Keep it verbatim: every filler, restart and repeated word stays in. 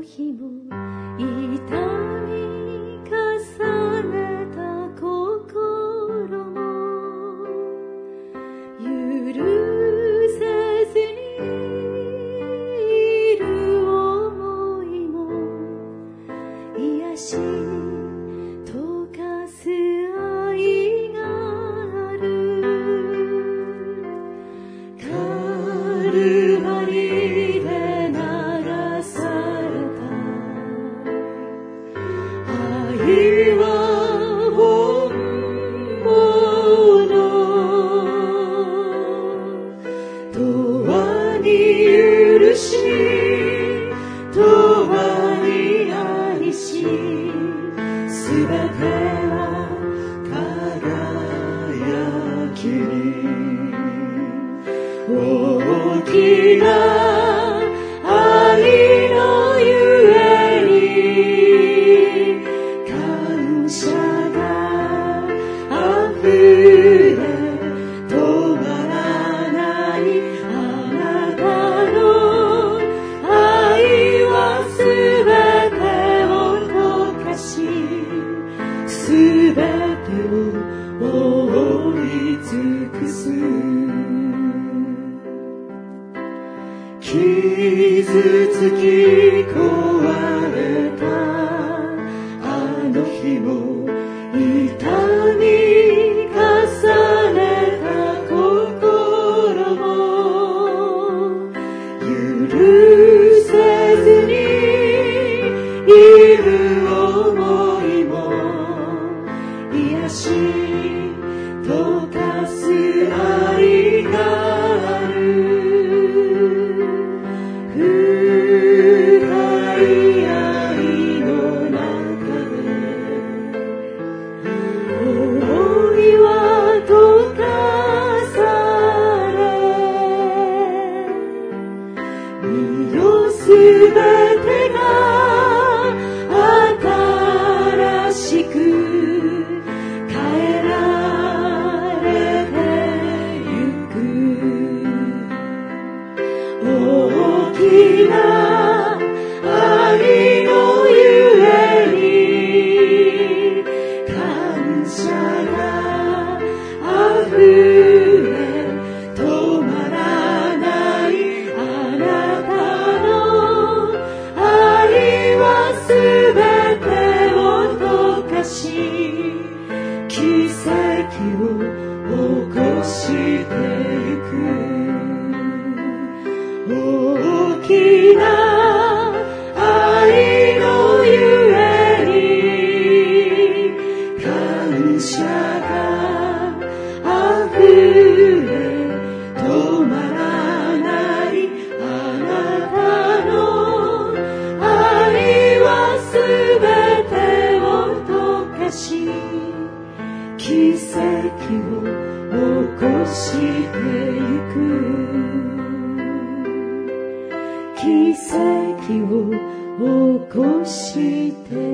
の日も痛み重ねた心も許せずにいる想いも癒し溶かす愛がある。カルバリで流された愛は本物。永遠に許し、永遠に愛し、すべては輝きに。大きな愛のゆえに感謝があふれ止まらないあなたの愛はすべてを溶かし、すべてを覆い尽くす。傷つき壊れたあの日も痛み重ねた心も許せずにいる想いも癒し溶かす愛がある。深い愛の中で想いは溶かされ、身をすべてが新しく変えられてゆく。大きな愛のゆえに感謝があふれ止まらないあなたの愛はすべてを溶かし、奇跡を起こしてゆく。大きな愛のゆえに感謝があふれ止まらないあなたの愛はすべてを溶かし、奇跡を起こしてゆく。奇跡を起こして